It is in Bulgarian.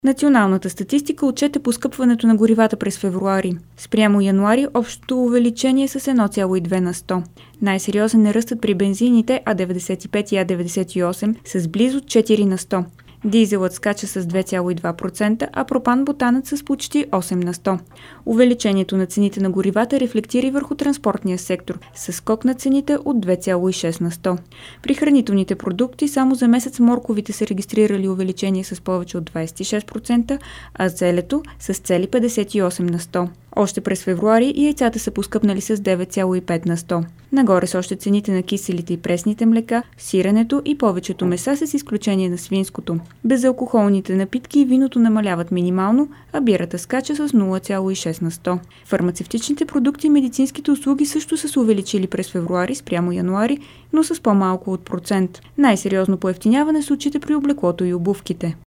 Националната статистика отчете поскъпването на горивата през февруари. Спрямо януари общото увеличение с 1,2 на 100. Най-сериозен е ръстът при бензините А95 и А98 с близо 4 на 100. Дизелът скача с 2,2%, а пропан-бутанът с почти 8 на 100. Увеличението на цените на горивата рефлектира и върху транспортния сектор, с скок на цените от 2,6 на 100. При хранителните продукти само за месец морковите са регистрирали увеличение с повече от 26%, а зелето с цели 58 на 100. Още през февруари и яйцата са поскъпнали с 9,5 на 100. Нагоре с още цените на киселите и пресните млека, сиренето и повечето меса с изключение на свинското. Безалкохолните напитки и виното намаляват минимално, а бирата скача с 0,6 на 100. Фармацевтичните продукти и медицинските услуги също са се увеличили през февруари спрямо януари, но с по-малко от процент. Най-сериозно поевтиняване се отчита при облеклото и обувките.